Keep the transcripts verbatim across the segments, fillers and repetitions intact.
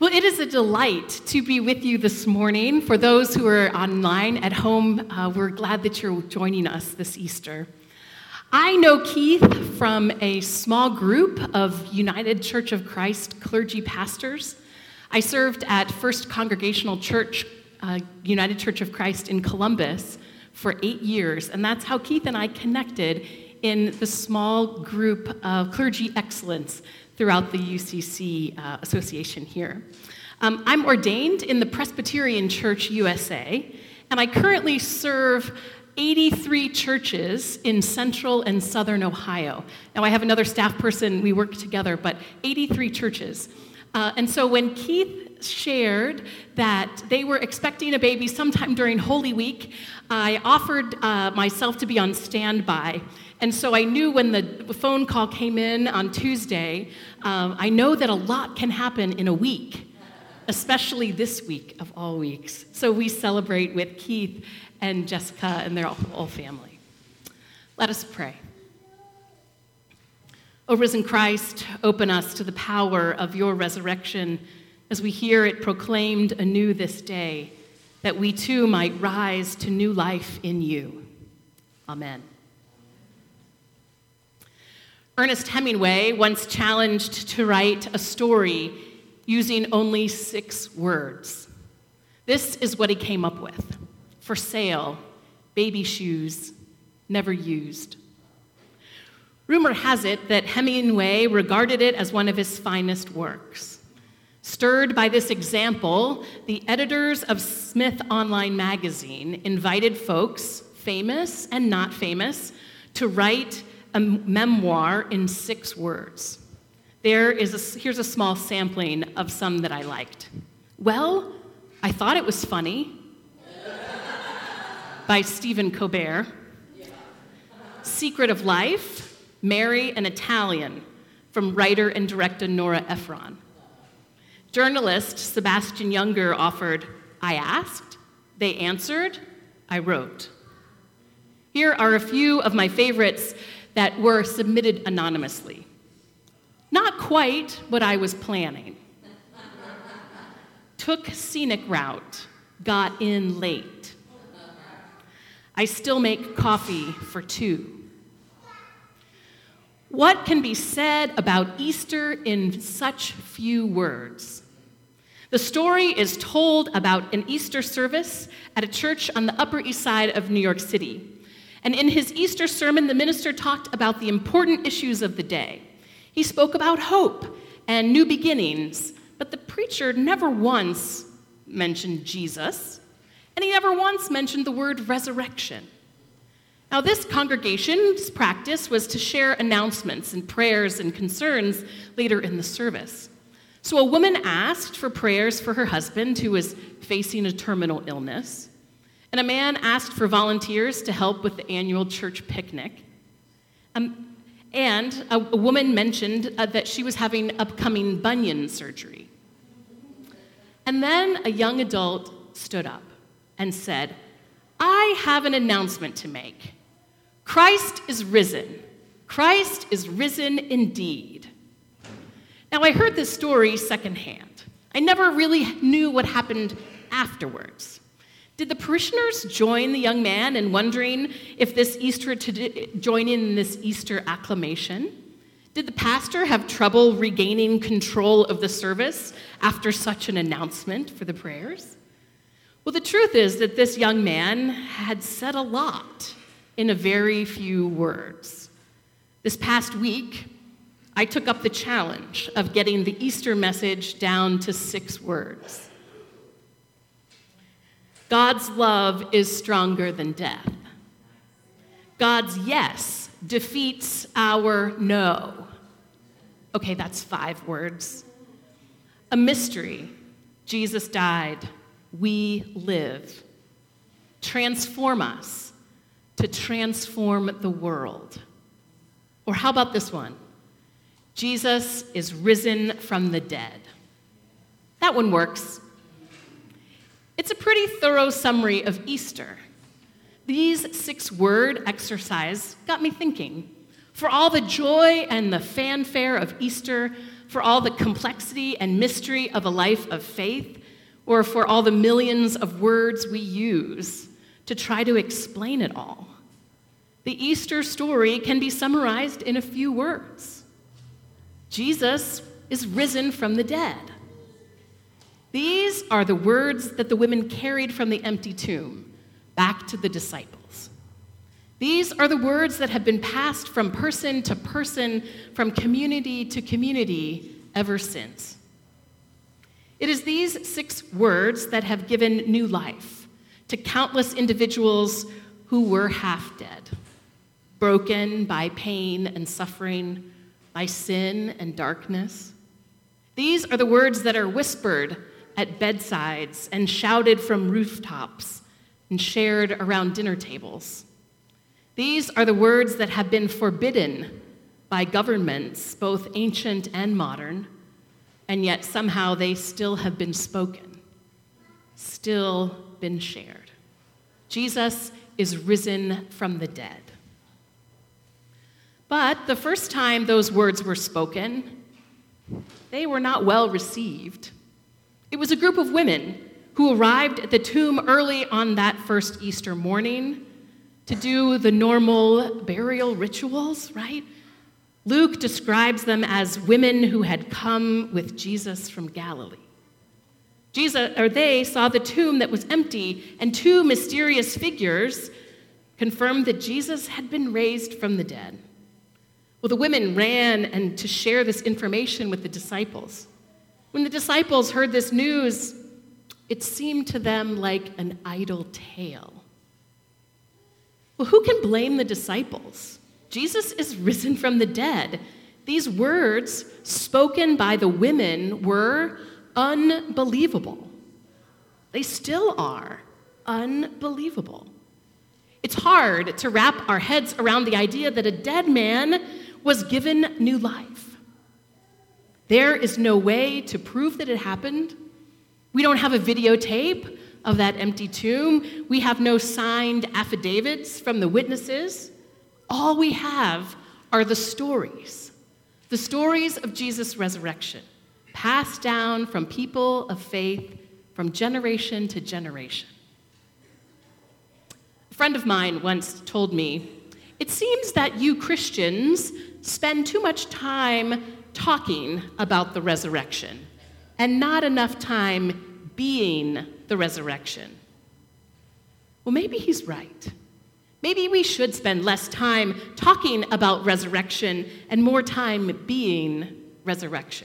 Well, it is a delight to be with you this morning. For those who are online at home, uh, we're glad that you're joining us this Easter. I know Keith from a small group of United Church of Christ clergy pastors. I served at First Congregational Church, uh, United Church of Christ in Columbus for eight years, and that's how Keith and I connected in the small group of clergy excellence throughout the U C C uh, association here. Um, I'm ordained in the Presbyterian Church U S A, and I currently serve eighty-three churches in central and southern Ohio. Now, I have another staff person, we work together, but eighty-three churches. Uh, and so when Keith shared that they were expecting a baby sometime during Holy Week, I offered uh, myself to be on standby. And so I knew when the phone call came in on Tuesday, um, I know that a lot can happen in a week, especially this week of all weeks. So we celebrate with Keith and Jessica and their whole family. Let us pray. O risen Christ, open us to the power of your resurrection as we hear it proclaimed anew this day, that we too might rise to new life in you. Amen. Ernest Hemingway once challenged to write a story using only six words. This is what he came up with. For sale, baby shoes, never used. Rumor has it that Hemingway regarded it as one of his finest works. Stirred by this example, the editors of Smith Online magazine invited folks, famous and not famous, to write a memoir in six words. There is a, here's a small sampling of some that I liked. Well, I thought it was funny, by Stephen Colbert. Secret of Life, Marry an Italian, from writer and director Nora Ephron. Journalist Sebastian Younger offered, I asked, they answered, I wrote. Here are a few of my favorites that were submitted anonymously. Not quite what I was planning. Took scenic route, got in late. I still make coffee for two. What can be said about Easter in such few words? The story is told about an Easter service at a church on the Upper East Side of New York City. And in his Easter sermon, the minister talked about the important issues of the day. He spoke about hope and new beginnings, but the preacher never once mentioned Jesus, and he never once mentioned the word resurrection. Now, this congregation's practice was to share announcements and prayers and concerns later in the service. So a woman asked for prayers for her husband who was facing a terminal illness. And a man asked for volunteers to help with the annual church picnic. Um, and a, a woman mentioned uh, that she was having upcoming bunion surgery. And then a young adult stood up and said, I have an announcement to make. Christ is risen. Christ is risen indeed. Now, I heard this story secondhand. I never really knew what happened afterwards. Did the parishioners join the young man in wondering if this Easter to join in this Easter acclamation? Did the pastor have trouble regaining control of the service after such an announcement for the prayers? Well, the truth is that this young man had said a lot in a very few words. This past week, I took up the challenge of getting the Easter message down to six words. God's love is stronger than death. God's yes defeats our no. Okay, that's five words. A mystery. Jesus died. We live. Transform us to transform the world. Or how about this one? Jesus is risen from the dead. That one works. It's a pretty thorough summary of Easter. These six-word exercise got me thinking. For all the joy and the fanfare of Easter, for all the complexity and mystery of a life of faith, or for all the millions of words we use to try to explain it all. The Easter story can be summarized in a few words. Jesus is risen from the dead. These are the words that the women carried from the empty tomb back to the disciples. These are the words that have been passed from person to person, from community to community ever since. It is these six words that have given new life to countless individuals who were half dead, broken by pain and suffering, by sin and darkness. These are the words that are whispered at bedsides and shouted from rooftops and shared around dinner tables. These are the words that have been forbidden by governments, both ancient and modern, and yet somehow they still have been spoken, still been shared. Jesus is risen from the dead. But the first time those words were spoken, they were not well received. It was a group of women who arrived at the tomb early on that first Easter morning to do the normal burial rituals, right? Luke describes them as women who had come with Jesus from Galilee. Jesus, or they saw the tomb that was empty, and two mysterious figures confirmed that Jesus had been raised from the dead. Well, the women ran and to share this information with the disciples. When the disciples heard this news, it seemed to them like an idle tale. Well, who can blame the disciples? Jesus is risen from the dead. These words spoken by the women were unbelievable. They still are unbelievable. It's hard to wrap our heads around the idea that a dead man was given new life. There is no way to prove that it happened. We don't have a videotape of that empty tomb. We have no signed affidavits from the witnesses. All we have are the stories, the stories of Jesus' resurrection, passed down from people of faith from generation to generation. A friend of mine once told me, "It seems that you Christians spend too much time talking about the resurrection and not enough time being the resurrection." Well, maybe he's right. Maybe we should spend less time talking about resurrection and more time being resurrection.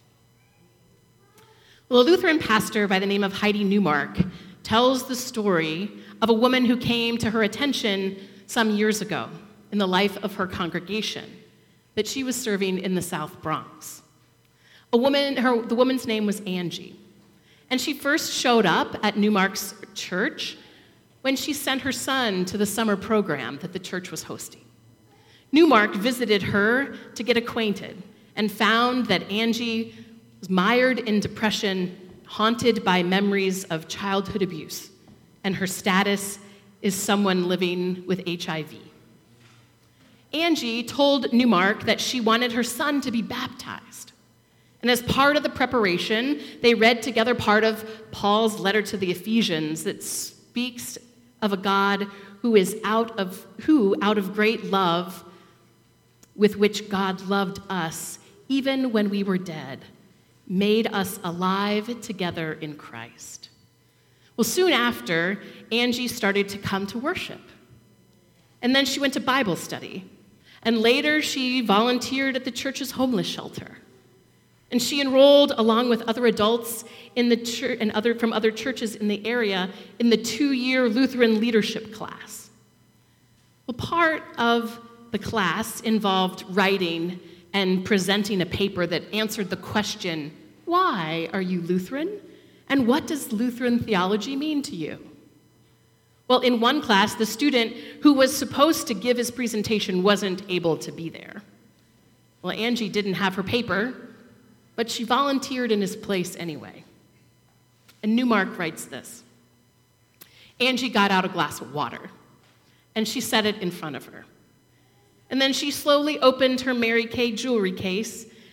Well, a Lutheran pastor by the name of Heidi Newmark tells the story of a woman who came to her attention some years ago in the life of her congregation that she was serving in the South Bronx. A woman, her, the woman's name was Angie, and she first showed up at Newmark's church when she sent her son to the summer program that the church was hosting. Newmark visited her to get acquainted and found that Angie was mired in depression, haunted by memories of childhood abuse, and her status is someone living with H I V. Angie told Newmark that she wanted her son to be baptized. And as part of the preparation, they read together part of Paul's letter to the Ephesians that speaks of a God who is out of who out of great love with which God loved us even when we were dead, made us alive together in Christ. Well, soon after, Angie started to come to worship. And then she went to Bible study. And later, she volunteered at the church's homeless shelter. And she enrolled, along with other adults in the church and other from other churches in the area, in the two-year Lutheran leadership class. Well, part of the class involved writing and presenting a paper that answered the question, why are you Lutheran? And what does Lutheran theology mean to you? Well, in one class, the student who was supposed to give his presentation wasn't able to be there. Well, Angie didn't have her paper, but she volunteered in his place anyway. And Newmark writes this. Angie got out a glass of water, and she set it in front of her. And then she slowly opened her Mary Kay jewelry case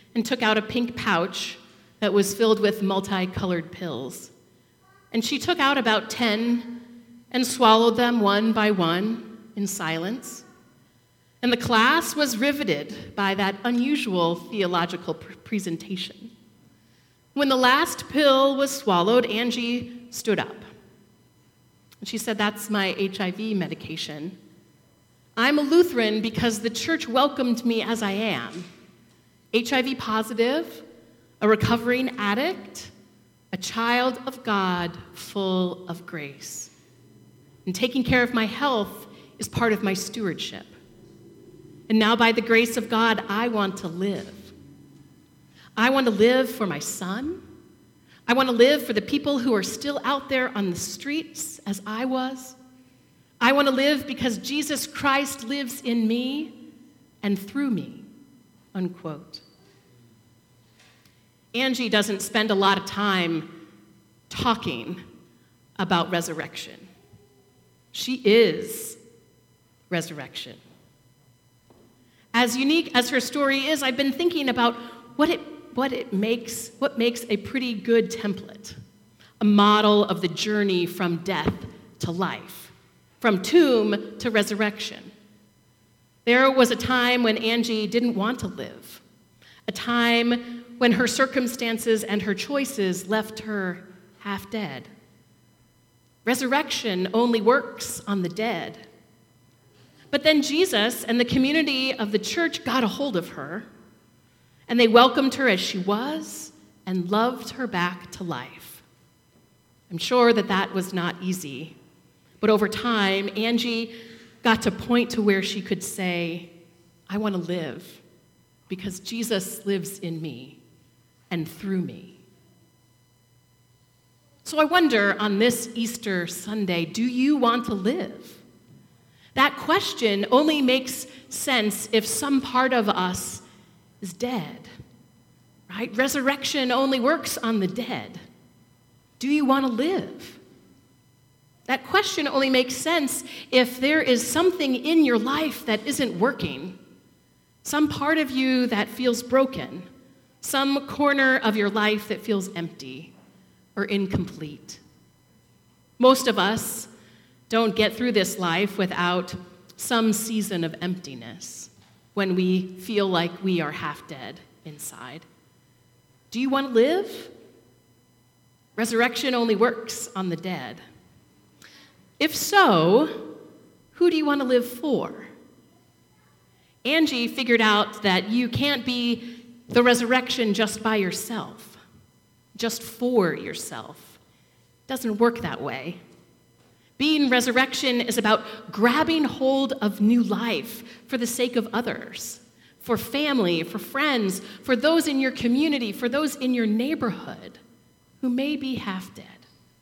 and took out a pink pouch that was filled with multicolored pills. And she took out about ten and swallowed them one by one in silence. And the class was riveted by that unusual theological pr- presentation. When the last pill was swallowed, Angie stood up. And she said, "That's my H I V medication. I'm a Lutheran because the church welcomed me as I am. H I V positive, a recovering addict, a child of God full of grace. And taking care of my health is part of my stewardship. And now, by the grace of God, I want to live. I want to live for my son. I want to live for the people who are still out there on the streets as I was. I want to live because Jesus Christ lives in me and through me," unquote. Angie doesn't spend a lot of time talking about resurrection. She is resurrection. As unique as her story is, I've been thinking about what it what it makes what makes a pretty good template, a model of the journey from death to life, from tomb to resurrection. There was a time when Angie didn't want to live, a time when her circumstances and her choices left her half dead. Resurrection only works on the dead. But then Jesus and the community of the church got a hold of her, and they welcomed her as she was and loved her back to life. I'm sure that that was not easy, but over time, Angie got to point to where she could say, "I want to live because Jesus lives in me and through me." So I wonder on this Easter Sunday, do you want to live? That question only makes sense if some part of us is dead, right? Resurrection only works on the dead. Do you want to live? That question only makes sense if there is something in your life that isn't working, some part of you that feels broken, some corner of your life that feels empty or incomplete. Most of us don't get through this life without some season of emptiness when we feel like we are half dead inside. Do you want to live? Resurrection only works on the dead. If so, who do you want to live for? Angie figured out that you can't be the resurrection just by yourself, just for yourself. It doesn't work that way. Being resurrection is about grabbing hold of new life for the sake of others, for family, for friends, for those in your community, for those in your neighborhood who may be half dead.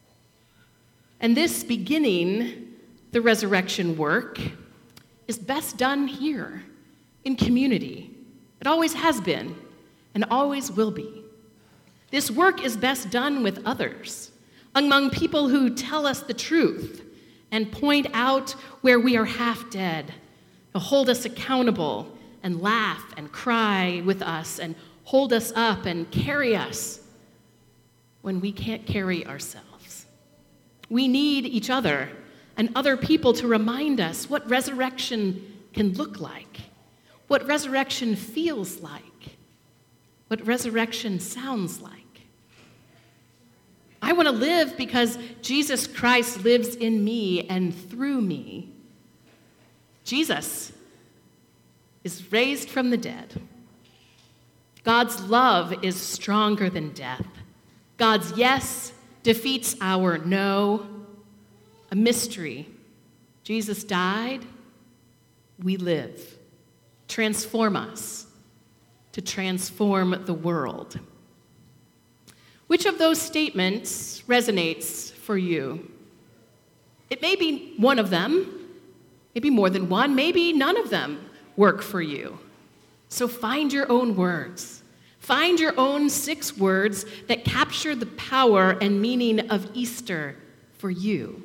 And this beginning the resurrection work is best done here in community. It always has been and always will be. This work is best done with others, among people who tell us the truth and point out where we are half dead, to hold us accountable and laugh and cry with us and hold us up and carry us when we can't carry ourselves. We need each other and other people to remind us what resurrection can look like, what resurrection feels like, what resurrection sounds like. I want to live because Jesus Christ lives in me and through me. Jesus is raised from the dead. God's love is stronger than death. God's yes defeats our no. A mystery. Jesus died, we live. Transform us to transform the world. Which of those statements resonates for you? It may be one of them, maybe more than one, maybe none of them work for you. So find your own words. Find your own six words that capture the power and meaning of Easter for you.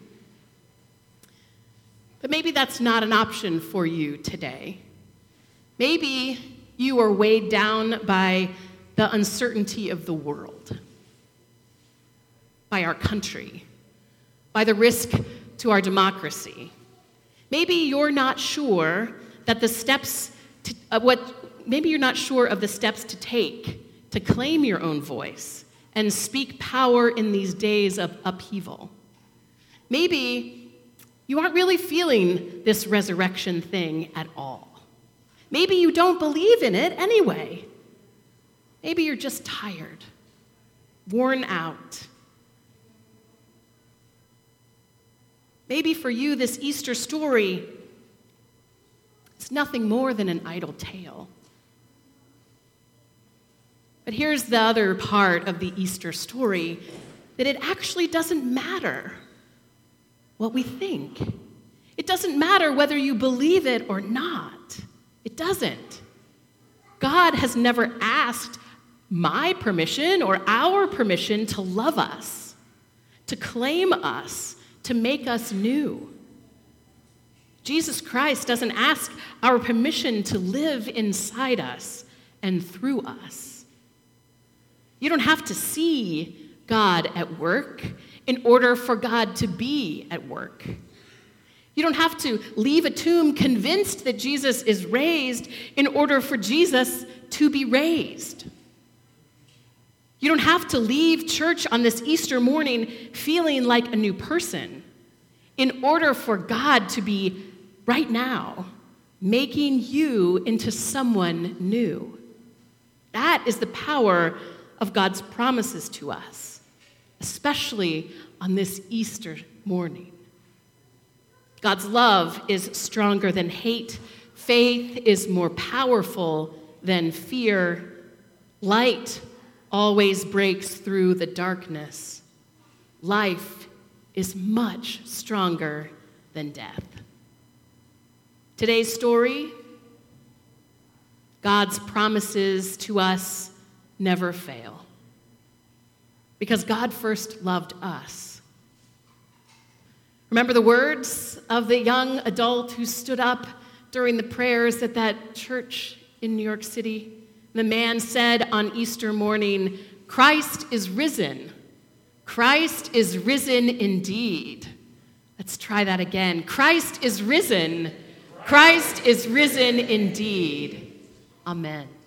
But maybe that's not an option for you today. Maybe you are weighed down by the uncertainty of the world, by our country, by the risk to our democracy. Maybe you're not sure that the steps to, uh, what, maybe you're not sure of the steps to take to claim your own voice and speak power in these days of upheaval. Maybe you aren't really feeling this resurrection thing at all. Maybe you don't believe in it anyway. Maybe you're just tired, worn out. Maybe for you, this Easter story is nothing more than an idle tale. But here's the other part of the Easter story, that it actually doesn't matter what we think. It doesn't matter whether you believe it or not. It doesn't. God has never asked my permission or our permission to love us, to claim us, to make us new. Jesus Christ doesn't ask our permission to live inside us and through us. You don't have to see God at work in order for God to be at work. You don't have to leave a tomb convinced that Jesus is raised in order for Jesus to be raised. You don't have to leave church on this Easter morning feeling like a new person in order for God to be right now making you into someone new. That is the power of God's promises to us, especially on this Easter morning. God's love is stronger than hate. Faith is more powerful than fear. Light always breaks through the darkness. Life is much stronger than death. Today's story, God's promises to us never fail, because God first loved us. Remember the words of the young adult who stood up during the prayers at that church in New York City? The man said on Easter morning, "Christ is risen. Christ is risen indeed." Let's try that again. Christ is risen. Christ is risen indeed. Amen.